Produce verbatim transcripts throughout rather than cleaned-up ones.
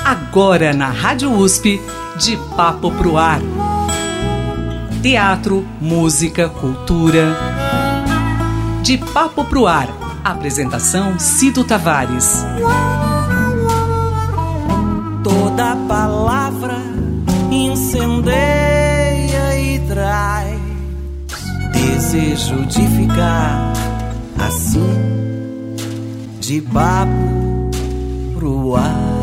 Agora na Rádio U S P, De Papo Pro Ar. Teatro, música, cultura. De Papo Pro Ar. Apresentação Cido Tavares. Toda palavra incendeia e traz desejo de ficar assim, de papo pro ar.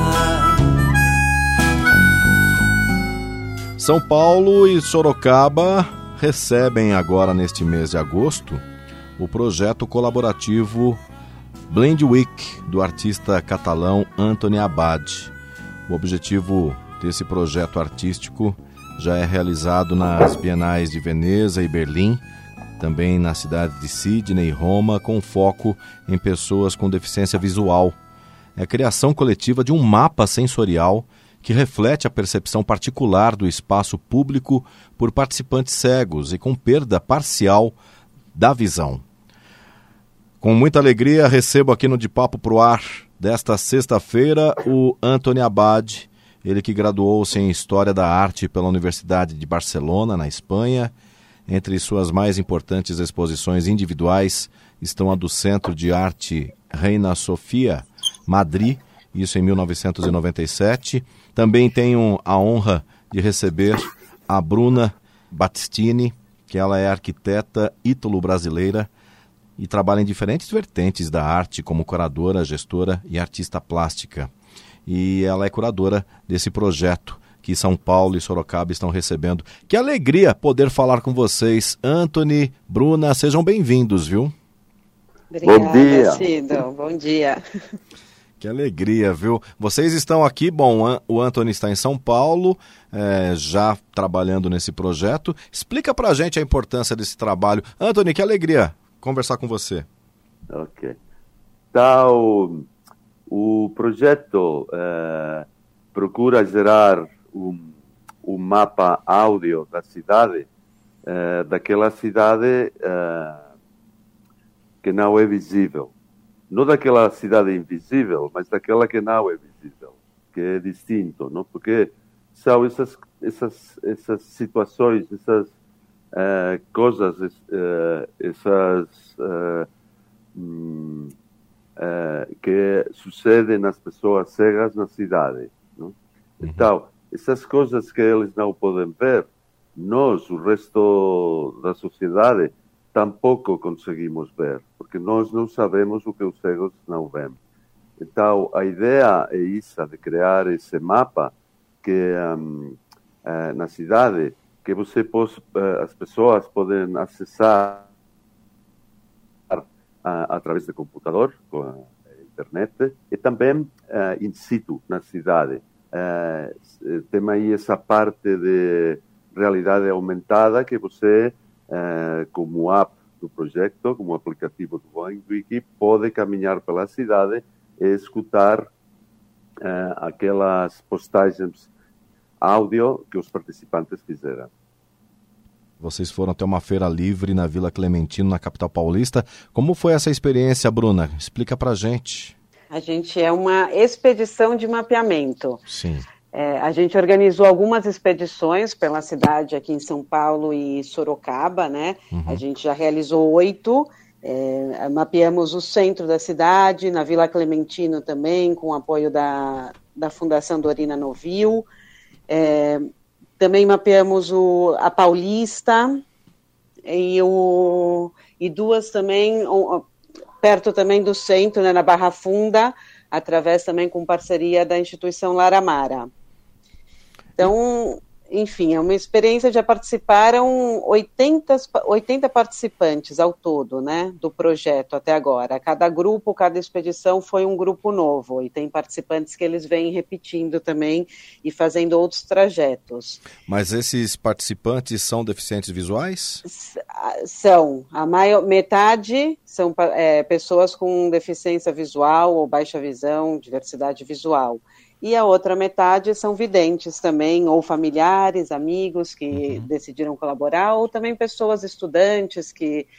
São Paulo e Sorocaba recebem agora neste mês de agosto o projeto colaborativo Blend Week do artista catalão Antoni Abad. O objetivo desse projeto artístico já é realizado nas Bienais de Veneza e Berlim, também na cidade de Sydney e Roma, com foco em pessoas com deficiência visual. É a criação coletiva de um mapa sensorial que reflete a percepção particular do espaço público por participantes cegos e com perda parcial da visão. Com muita alegria, recebo aqui no De Papo Pro Ar desta sexta-feira o Antoni Abad, ele que graduou-se em História da Arte pela Universidade de Barcelona, na Espanha. Entre suas mais importantes exposições individuais estão a do Centro de Arte Reina Sofia, Madrid, isso em mil novecentos e noventa e sete. Também tenho a honra de receber a Bruna Battistini, que ela é arquiteta ítalo-brasileira e trabalha em diferentes vertentes da arte, como curadora, gestora e artista plástica. E ela é curadora desse projeto que São Paulo e Sorocaba estão recebendo. Que alegria poder falar com vocês. Antoni, Bruna, sejam bem-vindos, viu? Obrigada, bom dia. Cido. Bom dia. Que alegria, viu? Vocês estão aqui, bom, o Antoni está em São Paulo, é, já trabalhando nesse projeto. Explica pra gente a importância desse trabalho. Antoni, que alegria conversar com você. Ok. Então, o projeto é, procura gerar um, um mapa áudio da cidade, é, daquela cidade é, que não é visível. Não daquela cidade invisível, mas daquela que não é visível, que é distinto, não? Porque são essas, essas, essas situações, essas uh, coisas, uh, essas uh, um, uh, que sucedem nas pessoas cegas na cidade, não? Uhum. Então, essas coisas que eles não podem ver, nós, o resto da sociedade, tampouco conseguimos ver, porque nós não sabemos o que os cegos não veem. Então, a ideia é isso, de criar esse mapa que um, é, na cidade, que você pode, as pessoas podem acessar a, através do computador, com a internet, e também uh, in situ, na cidade. Uh, tem aí essa parte de realidade aumentada que você Uh, como app do projeto, como aplicativo do Blend Week, pode caminhar pela cidade e escutar uh, aquelas postagens áudio que os participantes fizeram. Vocês foram até uma feira livre na Vila Clementino, na capital paulista. Como foi essa experiência, Bruna? Explica pra gente. A gente é uma expedição de mapeamento. Sim. É, a gente organizou algumas expedições pela cidade aqui em São Paulo e Sorocaba, né? Uhum. A gente já realizou oito, é, mapeamos o centro da cidade, na Vila Clementino também, com o apoio da, da Fundação Dorina Novil. É, também mapeamos o, a Paulista e, o, e duas também, o, perto também do centro, né, na Barra Funda, através também com parceria da instituição Lar Amara. Então, enfim, é uma experiência, já participaram oitenta, oitenta participantes ao todo, né, do projeto até agora. Cada grupo, cada expedição foi um grupo novo, e tem participantes que eles vêm repetindo também e fazendo outros trajetos. Mas esses participantes são deficientes visuais? S- são, a maior, metade são é, pessoas com deficiência visual ou baixa visão, diversidade visual. E a outra metade são videntes também, ou familiares, amigos que uhum. decidiram colaborar, ou também pessoas estudantes que,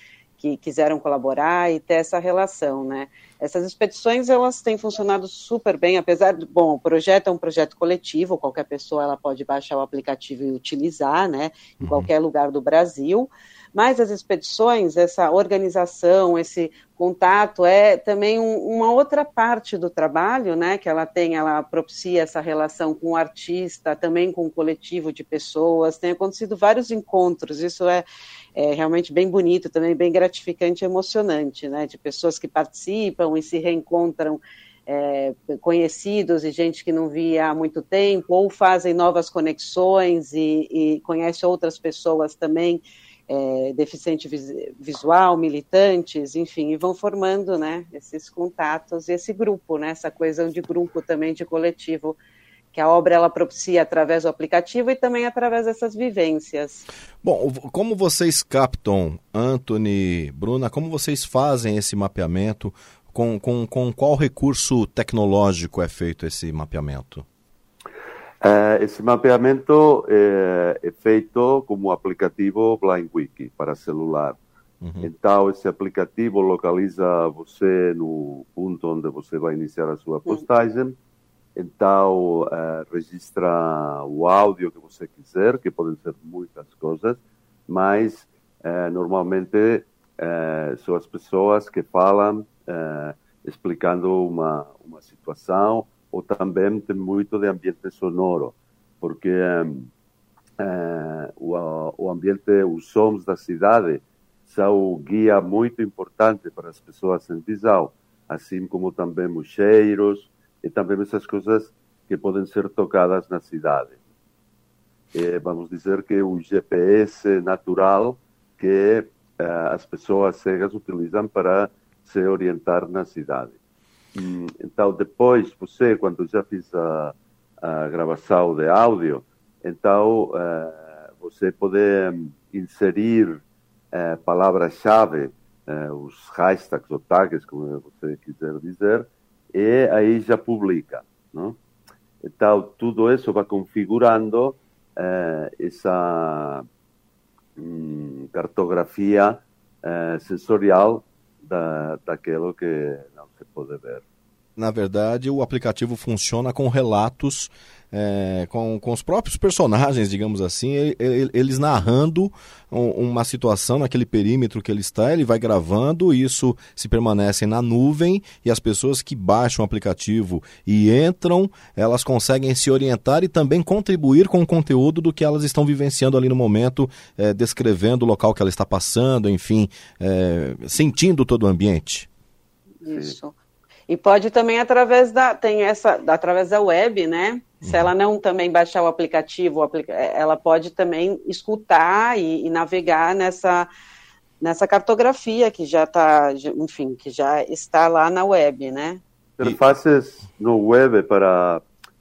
que quiseram colaborar e ter essa relação, né? Essas expedições, elas têm funcionado super bem, apesar de, bom, o projeto é um projeto coletivo, qualquer pessoa ela pode baixar o aplicativo e utilizar, né, em qualquer lugar do Brasil, mas as expedições, essa organização, esse contato é também um, uma outra parte do trabalho, né, que ela tem, ela propicia essa relação com o artista, também com o coletivo de pessoas, tem acontecido vários encontros, isso é, é realmente bem bonito, também bem gratificante e emocionante, né, de pessoas que participam e se reencontram, é, conhecidos e gente que não via há muito tempo, ou fazem novas conexões e, e conhece outras pessoas também, É, deficiente vis- visual, militantes, enfim, e vão formando, né, esses contatos, esse grupo, né, essa coesão de grupo também, de coletivo, que a obra ela propicia através do aplicativo e também através dessas vivências. Bom, como vocês captam, Anthony, Bruna, como vocês fazem esse mapeamento, com, com, com qual recurso tecnológico é feito esse mapeamento? Uh, esse mapeamento é, é feito como aplicativo BlindWiki para celular. Uhum. Então, esse aplicativo localiza você no ponto onde você vai iniciar a sua postagem. Uhum. Então, uh, registra o áudio que você quiser, que podem ser muitas coisas, mas uh, normalmente uh, são as pessoas que falam uh, explicando uma, uma situação, ou também tem muito de ambiente sonoro, porque um, uh, o, o ambiente, os sons da cidade são guia muito importante para as pessoas sem visão, assim como também os cheiros e também essas coisas que podem ser tocadas na cidade. E, vamos dizer que o G P S natural que uh, as pessoas cegas utilizam para se orientar na cidade. Então, depois, você, quando já fiz a, a gravação de áudio, então, uh, você pode um, inserir uh, palavras-chave, uh, os hashtags ou tags, como você quiser dizer, e aí já publica, não? Então, tudo isso vai configurando uh, essa um, cartografia uh, sensorial da, daquilo que não se pode ver. Na verdade, o aplicativo funciona com relatos, é, com, com os próprios personagens, digamos assim, eles narrando uma situação naquele perímetro que ele está, ele vai gravando, isso se permanece na nuvem e as pessoas que baixam o aplicativo e entram, elas conseguem se orientar e também contribuir com o conteúdo do que elas estão vivenciando ali no momento, é, descrevendo o local que ela está passando, enfim, é, sentindo todo o ambiente. Isso. E pode também através da, tem essa, através da web, né? Se ela não também baixar o aplicativo, o aplica, ela pode também escutar e, e navegar nessa, nessa cartografia que já está, enfim, que já está lá na web, né? Interfaces no web para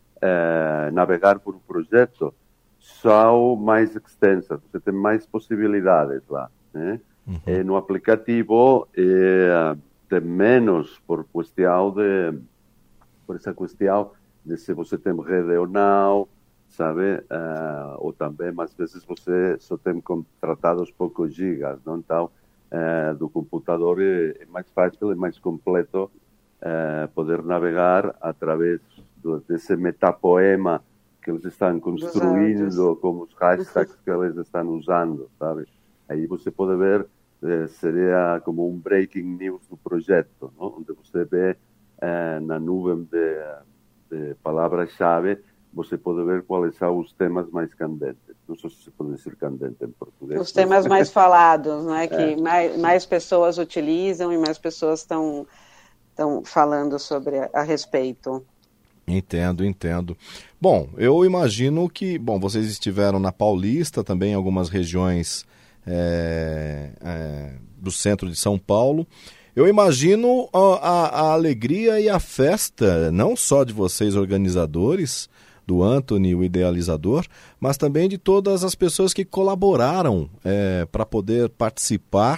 eh, navegar por um projeto são mais extensas, você tem mais possibilidades lá, né? Uhum. E no aplicativo eh, tem menos por questão de, por essa questão de se você tem rede ou não, sabe? Uh, ou também, às vezes, você só tem contratados poucos gigas, não? Então, uh, do computador é, é mais fácil e mais completo uh, poder navegar através do, desse metapoema que eles estão construindo, com os hashtags que eles estão usando, sabe? Aí você pode ver, eh, seria como um breaking news do projeto, não? Onde você vê eh, na nuvem de, de palavras-chave, você pode ver quais são os temas mais candentes. Não sei se pode dizer candente em português. Os temas mais falados, né? Que é. mais, mais pessoas utilizam e mais pessoas estão estão falando sobre a, a respeito. Entendo, entendo. Bom, eu imagino que, bom, vocês estiveram na Paulista, também em algumas regiões é, é, do centro de São Paulo. Eu imagino a, a, a alegria e a festa, não só de vocês organizadores, do Anthony, o idealizador, mas também de todas as pessoas que colaboraram é, para poder participar.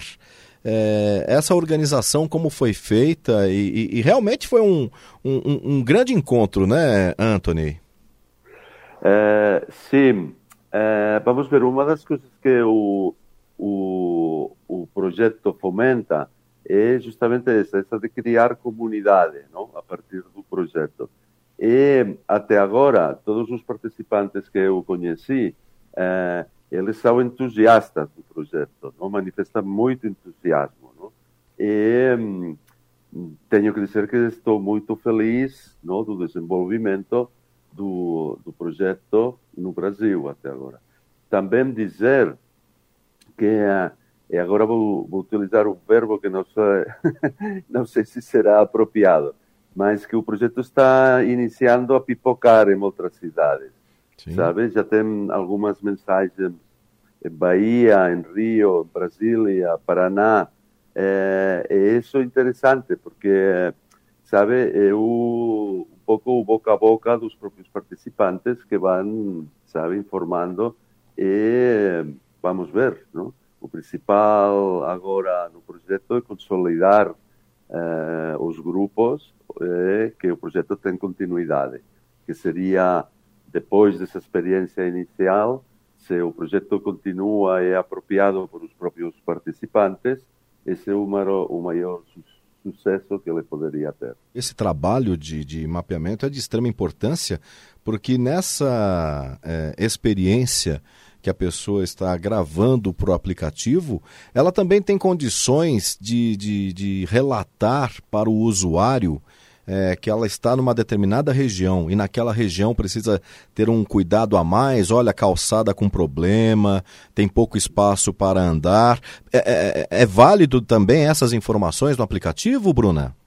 É, essa organização, como foi feita, e, e, e realmente foi um, um, um grande encontro, né, Anthony? É, sim. É, vamos ver, uma das coisas que eu o, o projeto fomenta é justamente essa, essa de criar comunidade, não? A partir do projeto. E até agora, todos os participantes que eu conheci, eh, eles são entusiastas do projeto, não? Manifestam muito entusiasmo. Não? E hum, tenho que dizer que estou muito feliz, não? Do desenvolvimento do, do projeto no Brasil até agora. Também dizer que... Uh, E agora vou, vou utilizar um verbo que não sei, não sei se será apropriado, mas que o projeto está iniciando a pipocar em outras cidades. Sim. Sabe? Já tem algumas mensagens em Bahia, em Rio, em Brasília, Paraná. É, e isso é interessante, porque, sabe, é o, um pouco o boca a boca dos próprios participantes que vão, sabe, informando e vamos ver, não? O principal agora no projeto é consolidar eh, os grupos, eh, que o projeto tem continuidade, que seria, depois dessa experiência inicial, se o projeto continua e é apropriado por os próprios participantes, esse é o maior, o maior su- sucesso que ele poderia ter. Esse trabalho de, de mapeamento é de extrema importância, porque nessa eh, experiência que a pessoa está gravando para o aplicativo, ela também tem condições de, de, de relatar para o usuário é, que ela está numa determinada região e naquela região precisa ter um cuidado a mais. Olha, calçada com problema, tem pouco espaço para andar. É, é, é válido também essas informações no aplicativo, Bruna?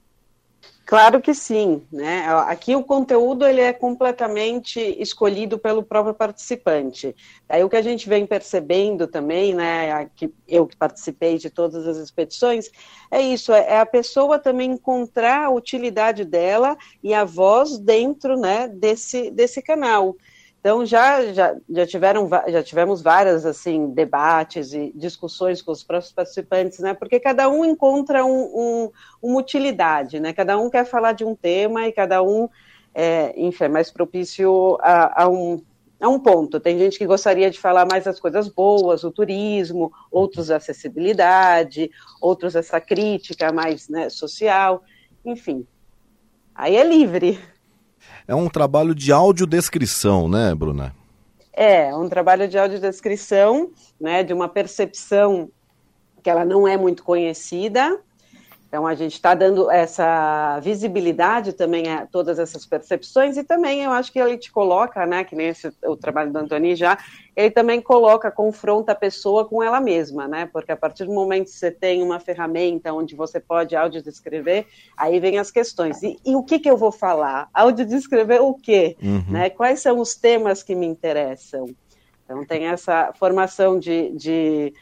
Claro que sim, né? Aqui o conteúdo ele é completamente escolhido pelo próprio participante. Aí o que a gente vem percebendo também, né? Eu que participei de todas as expedições, é isso, é a pessoa também encontrar a utilidade dela e a voz dentro, né, desse, desse canal. Então, já, já, já, tiveram, já tivemos várias, assim, debates e discussões com os próprios participantes, né, porque cada um encontra um, um, uma utilidade, né, cada um quer falar de um tema e cada um, é, enfim, é mais propício a, a, um, a um ponto. Tem gente que gostaria de falar mais das coisas boas, o turismo, outros a acessibilidade, outros essa crítica mais, né, social, enfim, aí é livre. É um trabalho de audiodescrição, né, Bruna? É, um trabalho de audiodescrição, né, de uma percepção que ela não é muito conhecida. Então, a gente está dando essa visibilidade também a todas essas percepções e também eu acho que ele te coloca, né, que nem esse, o trabalho do Antoni já, ele também coloca, confronta a pessoa com ela mesma, né, porque a partir do momento que você tem uma ferramenta onde você pode audiodescrever, aí vem as questões. E, e o que que eu vou falar? Audiodescrever o quê? Uhum. Né? Quais são os temas que me interessam? Então, tem essa formação de... de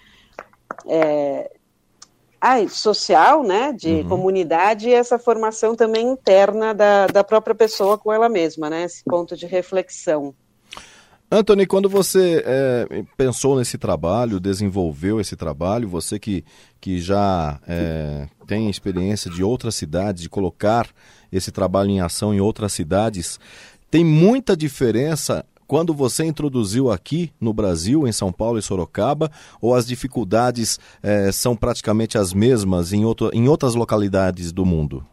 é, Ah, social, né, de uhum. comunidade e essa formação também interna da, da própria pessoa com ela mesma, né, esse ponto de reflexão. Antoni, quando você é, pensou nesse trabalho, desenvolveu esse trabalho, você que, que já é, tem experiência de outras cidades, de colocar esse trabalho em ação em outras cidades, tem muita diferença quando você introduziu aqui no Brasil, em São Paulo e Sorocaba, ou as dificuldades eh, são praticamente as mesmas em, outro, em outras localidades do mundo?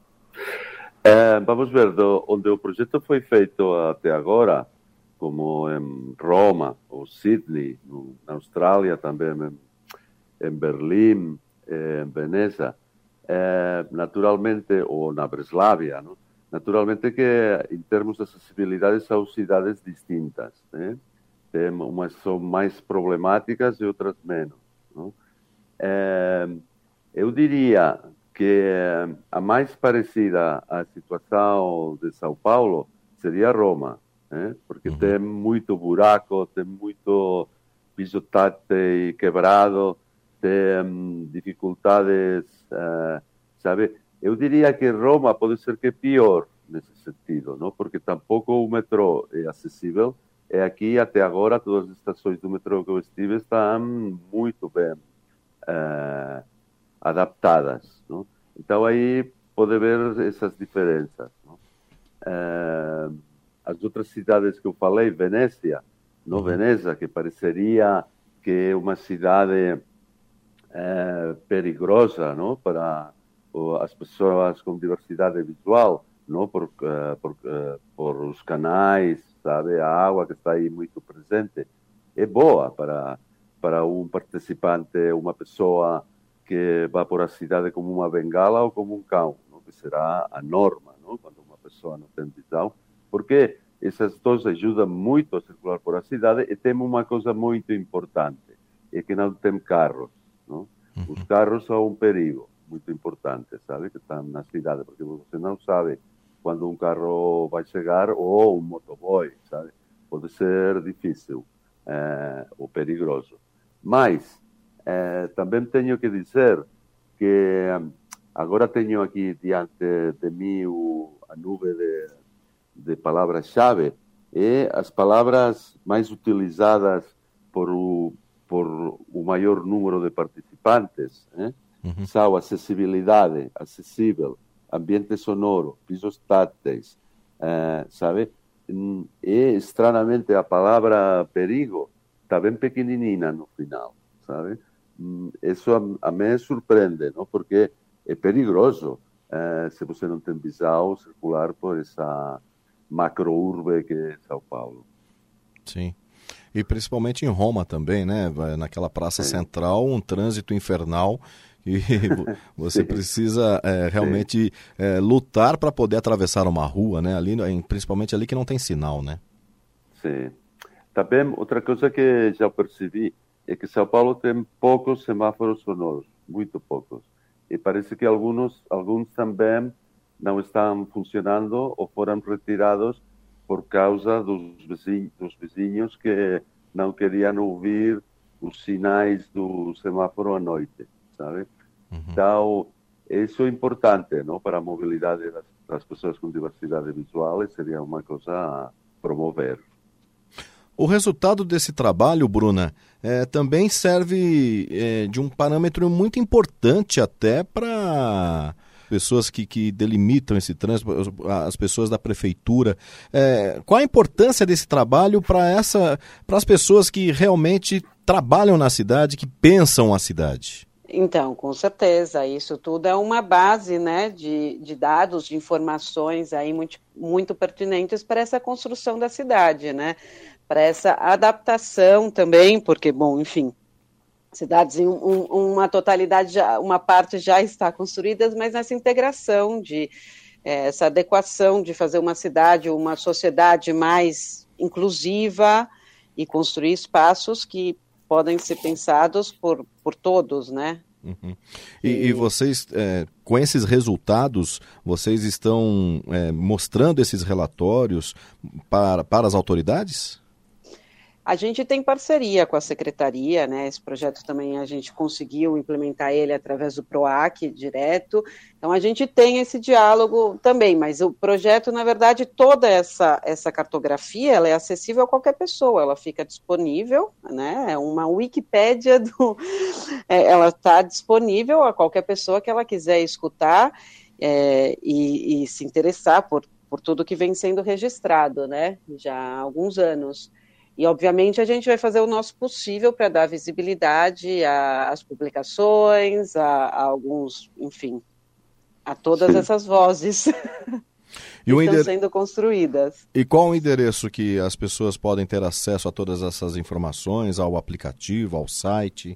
É, vamos ver, do, onde o projeto foi feito até agora, como em Roma ou Sydney, no, na Austrália também, em, em Berlim, em Veneza, é, naturalmente, ou na Breslávia, não? Naturalmente que, em termos de acessibilidade, são cidades distintas, né? Tem, umas são mais problemáticas e outras menos. Não? É, eu diria que a mais parecida à situação de São Paulo seria Roma, né? Porque uhum. tem muito buraco, tem muito piso tátil quebrado, tem dificuldades, uh, sabe? Eu diria que Roma pode ser que é pior nesse sentido, não? Porque tampouco o metrô é acessível. E aqui, até agora, todas as estações do metrô que eu estive estão muito bem uh, adaptadas, não? Então, aí pode ver essas diferenças. Não? Uh, as outras cidades que eu falei, Venécia, não? Veneza, que pareceria que é uma cidade é, perigosa, não? Para as pessoas com diversidade visual, não? Por, uh, por, uh, por os canais, sabe? A água que está aí muito presente é boa para, para um participante, uma pessoa que vai por a cidade como uma bengala ou como um cão, não? Que será a norma, não? Quando uma pessoa não tem visão, porque essas duas ajudam muito a circular por a cidade. E tem uma coisa muito importante, é que não tem carros, não? Uhum. Os carros são um perigo muito importante, sabe, que estão na cidade, porque você não sabe quando um carro vai chegar, ou um motoboy, sabe, pode ser difícil é, ou perigoso. Mas é, também tenho que dizer que agora tenho aqui diante de mim o, a nuvem de, de palavras-chave, e as palavras mais utilizadas por o, por o maior número de participantes, né? Uhum. São acessibilidade, acessível, ambiente sonoro, pisos táteis, uh, sabe? E, estranhamente, a palavra perigo está bem pequenininha no final, sabe? Isso a, a mim surpreende, não? Porque é perigoso uh, se você não tem visão circular por essa macro-urbe que é São Paulo. Sim. E principalmente em Roma também, né? Naquela praça Sim. central, um trânsito infernal. E você precisa é, realmente é, lutar para poder atravessar uma rua, né? Ali, principalmente ali que não tem sinal, né? Sim. Também outra coisa que já percebi é que São Paulo tem poucos semáforos sonoros, muito poucos. E parece que alguns, alguns também não estão funcionando ou foram retirados por causa dos vizinhos, dos vizinhos que não queriam ouvir os sinais do semáforo à noite. Sabe? Uhum. Então, isso é importante, não? Para a mobilidade das, das pessoas com diversidade visual, e seria uma coisa a promover. O resultado desse trabalho, Bruna, é, também serve é, de um parâmetro muito importante até para pessoas que, que delimitam esse trânsito, as pessoas da prefeitura. É, qual a importância desse trabalho para essa, para as pessoas que realmente trabalham na cidade, que pensam a cidade? Então, com certeza, isso tudo é uma base, né, de, de dados, de informações aí muito, muito pertinentes para essa construção da cidade, né, para essa adaptação também, porque, bom, enfim, cidades em um, uma totalidade, já, uma parte já está construída, mas nessa integração, de é, essa adequação de fazer uma cidade, uma sociedade mais inclusiva e construir espaços que podem ser pensados por, por todos, né? Uhum. E, e... e vocês, é, com esses resultados, vocês estão é, mostrando esses relatórios para, para as autoridades? A gente tem parceria com a secretaria, né? Esse projeto também a gente conseguiu implementar ele através do PROAC direto, então a gente tem esse diálogo também, mas o projeto, na verdade, toda essa, essa cartografia, ela é acessível a qualquer pessoa, ela fica disponível, né? É uma Wikipédia, do, é, ela está disponível a qualquer pessoa que ela quiser escutar é, e, e se interessar por, por tudo que vem sendo registrado, né? Já há alguns anos. E, obviamente, a gente vai fazer o nosso possível para dar visibilidade às publicações, a, a alguns, enfim, a todas Sim. essas vozes e que estão endere... sendo construídas. E qual o endereço que as pessoas podem ter acesso a todas essas informações, ao aplicativo, ao site?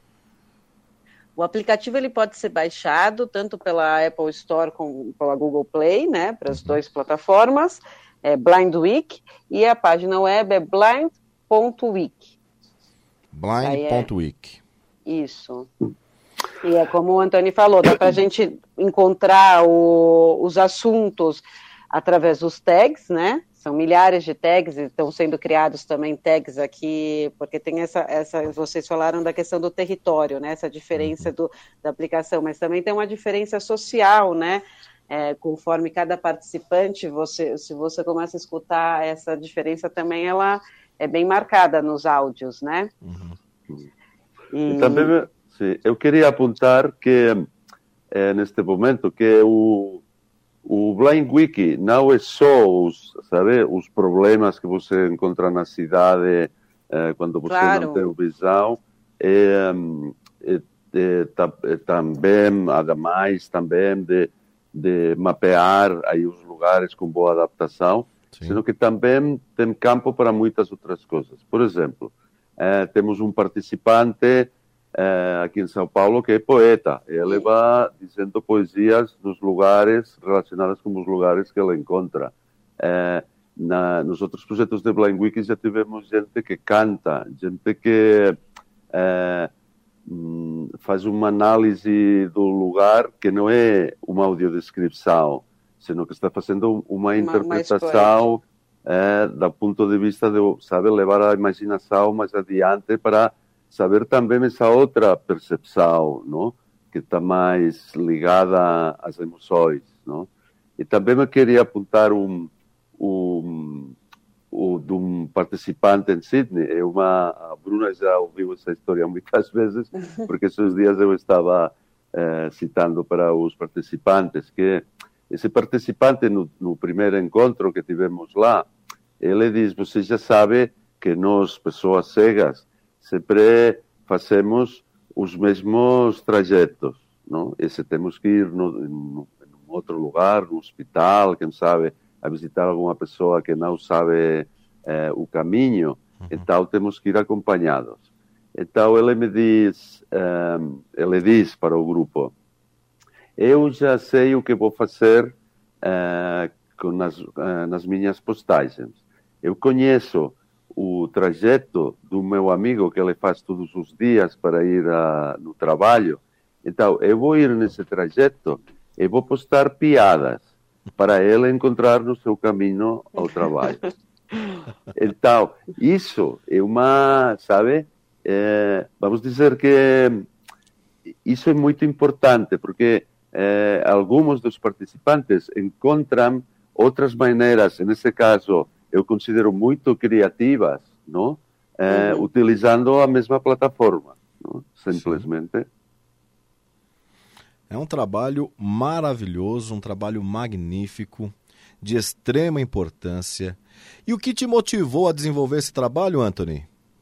O aplicativo ele pode ser baixado tanto pela Apple Store como pela Google Play, né, para as uhum. duas plataformas. É Blind Week, e a página web é blind ponto week. blind ponto week. É, isso. E é como o Antônio falou, dá para a gente encontrar o, os assuntos através dos tags, né? São milhares de tags, e estão sendo criados também tags aqui, porque tem essa, essa, vocês falaram da questão do território, né? Essa diferença do, da aplicação, mas também tem uma diferença social, né? É, conforme cada participante, você, se você começa a escutar essa diferença também, ela é bem marcada nos áudios, né? Uhum. E... E também, sim, eu queria apontar que, é, neste momento, que o, o Blind Wiki não é só os, sabe, os problemas que você encontra na cidade eh, quando você Claro. não tem visão. E, e, e, ta, e também, ademais, também de, de mapear aí os lugares com boa adaptação, Sim. sendo que também tem campo para muitas outras coisas. Por exemplo, eh, temos um participante eh, aqui em São Paulo que é poeta. Ele vai dizendo poesias nos lugares relacionados com os lugares que ele encontra. Eh, na, nos outros projetos de Blind Wiki já tivemos gente que canta, gente que eh, faz uma análise do lugar que não é uma audiodescrição, senão que está fazendo uma, uma interpretação é, do ponto de vista de, sabe, levar a imaginação mais adiante para saber também essa outra percepção, não? Que está mais ligada às emoções, não? E também eu queria apontar um, um, um, de um participante em Sydney. É uma, a Bruna já ouviu essa história muitas vezes, porque esses dias eu estava eh, citando para os participantes que esse participante, no, no primeiro encontro que tivemos lá, ele diz, você já sabe que nós, pessoas cegas, sempre fazemos os mesmos trajetos, não? E se temos que ir no, no, em outro lugar, no hospital, quem sabe, a visitar alguma pessoa que não sabe eh, o caminho, uhum. Então temos que ir acompanhados. Então ele me diz, um, ele diz para o grupo, eu já sei o que vou fazer uh, com as, uh, nas minhas postagens. Eu conheço o trajeto do meu amigo que ele faz todos os dias para ir uh, no trabalho. Então, eu vou ir nesse trajeto e vou postar piadas para ele encontrar no seu caminho ao trabalho. Então, isso é uma, sabe, é, vamos dizer que isso é muito importante, porque Eh, alguns dos participantes encontram outras maneiras, nesse caso, eu considero muito criativas, não? Eh, uhum. Utilizando a mesma plataforma, não? Simplesmente. Sim. É um trabalho maravilhoso, um trabalho magnífico, de extrema importância. E o que te motivou a desenvolver esse trabalho, Anthony?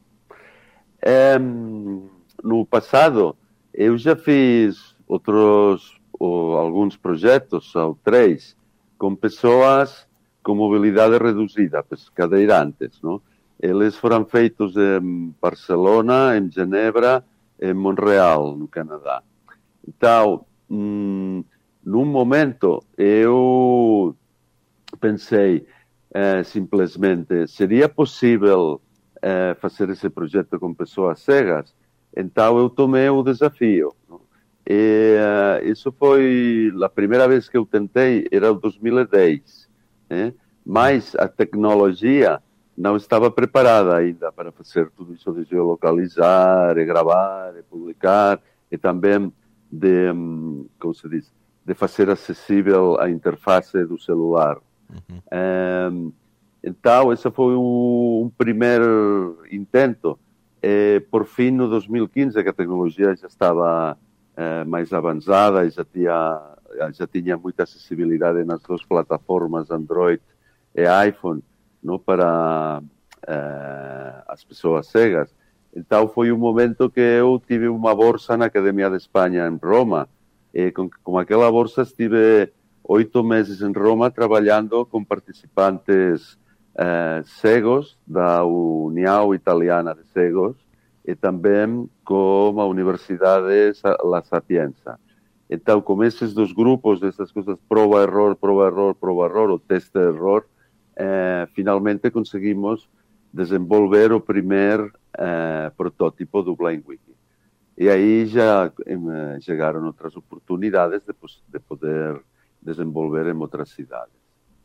É, no passado, eu já fiz outros ou alguns projetos, ou três, com pessoas com mobilidade reduzida, cadeirantes, não? Eles foram feitos em Barcelona, em Genebra, em Montreal, no Canadá. Então, hum, num momento, eu pensei eh, simplesmente, seria possível eh, fazer esse projeto com pessoas cegas? Então, eu tomei o desafio, não? E, uh, isso foi a primeira vez que eu tentei, era em dois mil e dez, né? Mas a tecnologia não estava preparada ainda para fazer tudo isso de geolocalizar, e gravar, e publicar, e também de, um, como se diz, de fazer acessível a interface do celular. Uhum. Um, então, esse foi o, um primeiro intento. E, por fim, no dois mil e quinze, que a tecnologia já estava Eh, mais avançada e já tinha, já tinha muita acessibilidade nas duas plataformas Android e iPhone, não, para eh, as pessoas cegas. Então foi um momento que eu tive uma bolsa na Academia de Espanha em Roma e com, com aquela bolsa estive oito meses em Roma trabalhando com participantes eh, cegos da União Italiana de Cegos e também com a Universidade La Sapienza. Então, com esses dois grupos, essas coisas, prova-error, prova-error, prova-error, ou teste-error, eh, finalmente conseguimos desenvolver o primeiro eh, protótipo do Blind Wiki. E aí já eh, chegaram outras oportunidades de, de poder desenvolver em outras cidades.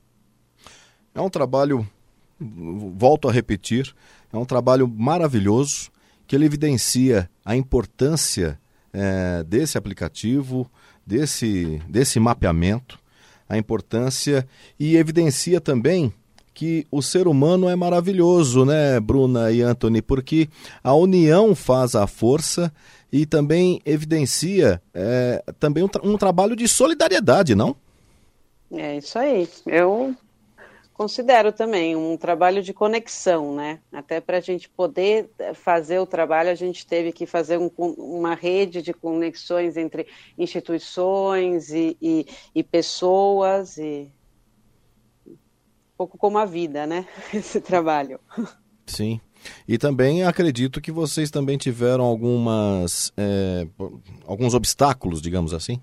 É um trabalho, volto a repetir, é um trabalho maravilhoso, que ele evidencia a importância é, desse aplicativo, desse, desse mapeamento, a importância e evidencia também que o ser humano é maravilhoso, né, Bruna e Anthony, porque a união faz a força e também evidencia é, também um, tra- um trabalho de solidariedade, não? É isso aí. Eu Considero também um trabalho de conexão, né? Até para a gente poder fazer o trabalho, a gente teve que fazer um, uma rede de conexões entre instituições e, e, e pessoas, e um pouco como a vida, né? Esse trabalho. Sim. E também acredito que vocês também tiveram algumas, é, alguns obstáculos, digamos assim.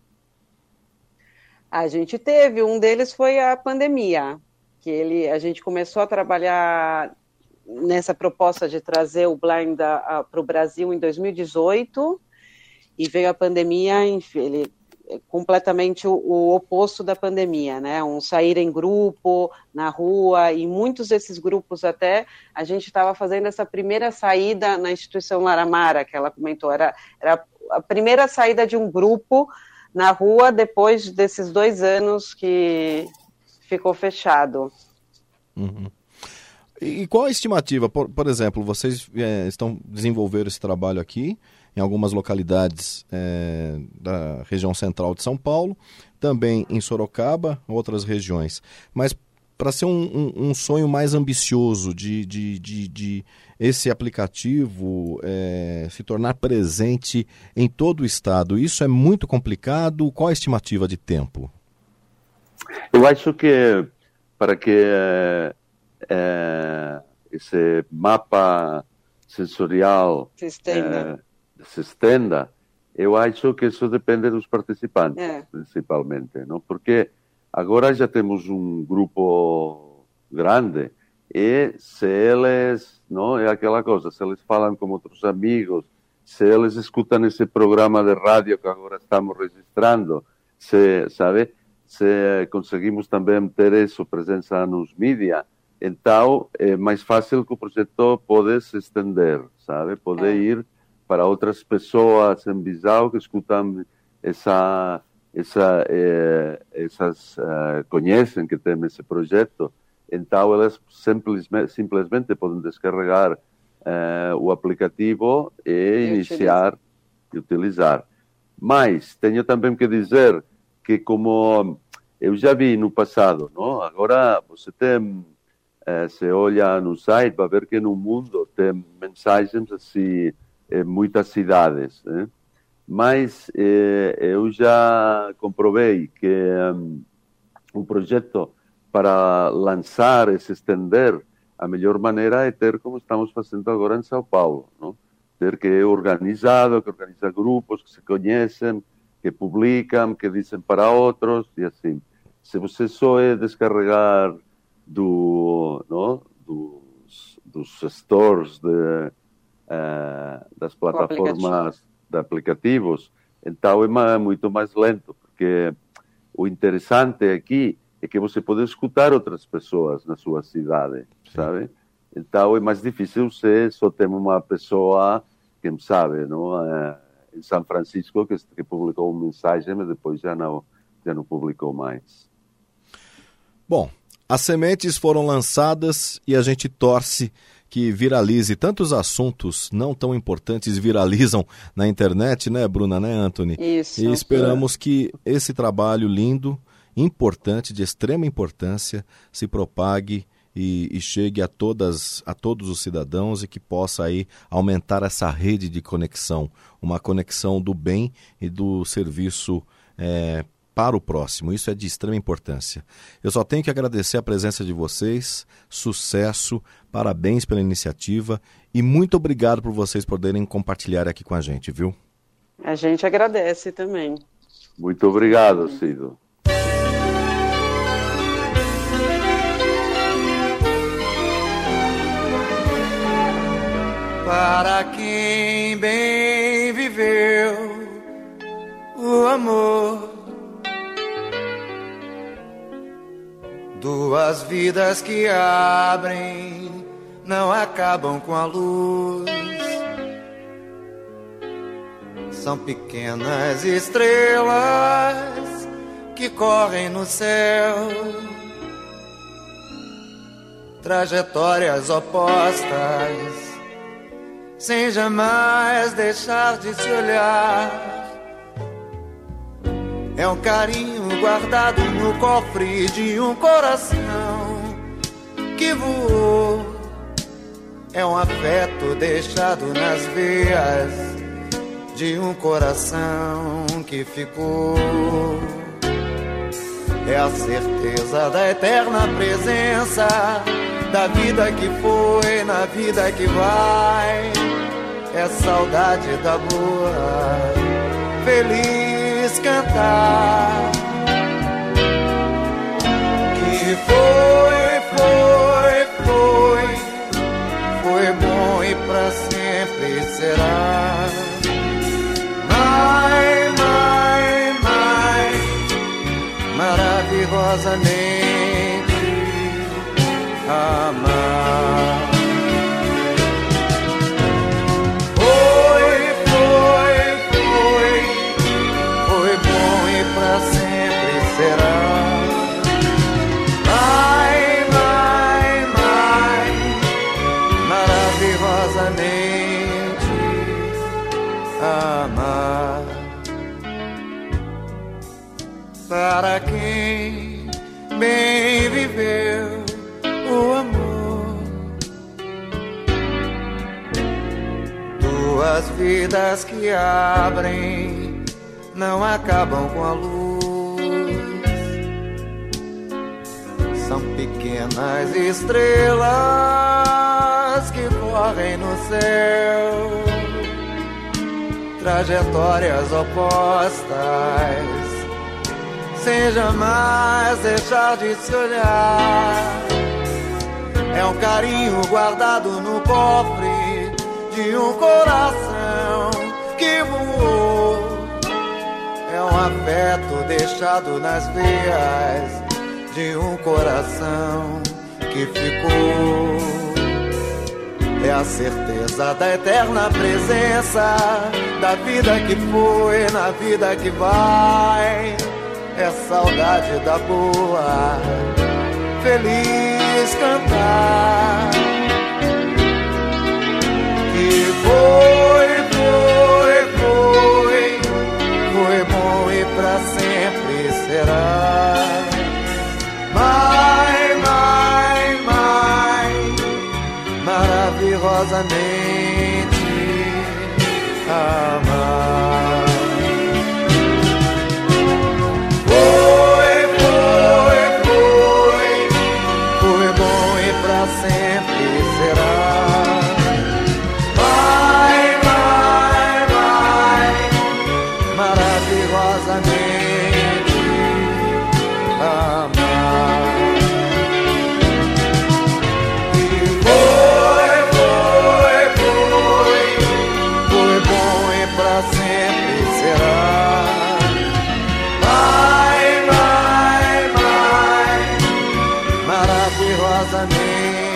A gente teve, um deles foi a pandemia, que ele, a gente começou a trabalhar nessa proposta de trazer o Blind para o Brasil em dois mil e dezoito, e veio a pandemia, ele é completamente o, o oposto da pandemia, né? Um sair em grupo, na rua, e muitos desses grupos até, a gente estava fazendo essa primeira saída na instituição Laramara, que ela comentou, era, era a primeira saída de um grupo na rua depois desses dois anos que ficou fechado. Uhum. E qual a estimativa? Por, por exemplo, vocês é, estão desenvolvendo esse trabalho aqui em algumas localidades é, da região central de São Paulo, também em Sorocaba, outras regiões. Mas para ser um, um, um sonho mais ambicioso de, de, de, de esse aplicativo é, se tornar presente em todo o estado, isso é muito complicado? Qual a estimativa de tempo? Eu acho que para que é, é, esse mapa sensorial se estenda. É, se estenda, eu acho que isso depende dos participantes, é. principalmente, não? Porque agora já temos um grupo grande e se eles, não, é aquela coisa, se eles falam com outros amigos, se eles escutam esse programa de rádio que agora estamos registrando, se, sabe, se conseguimos também ter isso, presença nos mídia, então é mais fácil que o projeto pode se estender, sabe, pode é. ir para outras pessoas em Bisau que escutam essa... Essa, eh, essas uh, conhecem que tem esse projeto, então elas simplesmente, simplesmente podem descarregar uh, o aplicativo e, e iniciar e utilizar. Mas tenho também que dizer que, como eu já vi no passado, não? Agora você tem, uh, se olha no site, vai ver que no mundo tem mensagens assim em muitas cidades, né? Mas eh, eu já comprovei que um, um projeto para lançar e se estender, a melhor maneira é ter como estamos fazendo agora em São Paulo, não? Ter que é organizado, que organiza grupos que se conhecem, que publicam, que dizem para outros e assim. Se você só é descarregar do, não? dos, dos stores de, uh, das plataformas de aplicativos, então é muito mais lento, porque o interessante aqui é que você pode escutar outras pessoas na sua cidade, sabe? Então é mais difícil se só tem uma pessoa, quem sabe, não? É, em São Francisco, que, que publicou uma mensagem, mas depois já não, já não publicou mais. Bom, as sementes foram lançadas e a gente torce que viralize. Tantos assuntos não tão importantes viralizam na internet, né, Bruna, né, Anthony? Isso. E esperamos é. que esse trabalho lindo, importante, de extrema importância, se propague e, e chegue a, todas, a todos os cidadãos e que possa aí aumentar essa rede de conexão, uma conexão do bem e do serviço é, para o próximo. Isso é de extrema importância. Eu só tenho que agradecer a presença de vocês, sucesso, parabéns pela iniciativa e muito obrigado por vocês poderem compartilhar aqui com a gente, viu? A gente agradece também. Muito obrigado, Cido. Para quem bem viveu o amor, duas vidas que abrem, não acabam com a luz. São pequenas estrelas que correm no céu, trajetórias opostas, sem jamais deixar de se olhar. É um carinho guardado no cofre de um coração que voou. É um afeto deixado nas veias de um coração que ficou. É a certeza da eterna presença da vida que foi na vida que vai. É saudade da boa, feliz cantar. Que foi, foi, foi, foi bom e pra sempre será. Mai, mai, mai, maravilhosamente amar. Foi, foi, foi, foi bom e pra sempre será. Mai, mai, mai, maravilhosamente amar. Para quem bem viveu o amor, duas vidas que abrem, não acabam com a luz. São pequenas estrelas que correm no céu, trajetórias opostas, sem jamais deixar de se olhar. É um carinho guardado no cofre de um coração que voou. É um afeto deixado nas veias de um coração que ficou. É a certeza da eterna presença da vida que foi na vida que vai. É saudade da boa, feliz cantar. Que foi, foi, foi, foi bom e pra sempre será. Mai, mai, mai, maravilhosamente amar. Sempre será. Vai, vai, vai, maravilhosamente amar. E foi, foi, foi, foi bom e pra sempre será. Vai, vai, vai, maravilhosamente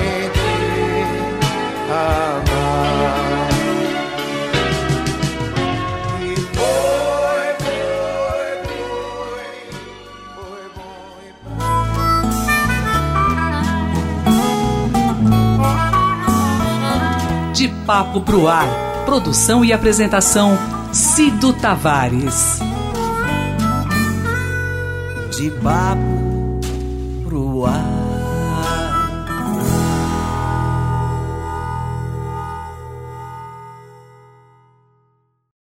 amar. E foi, foi, foi, foi bom e De Papo pro Ar, produção e apresentação Cido Tavares. De papo pro ar.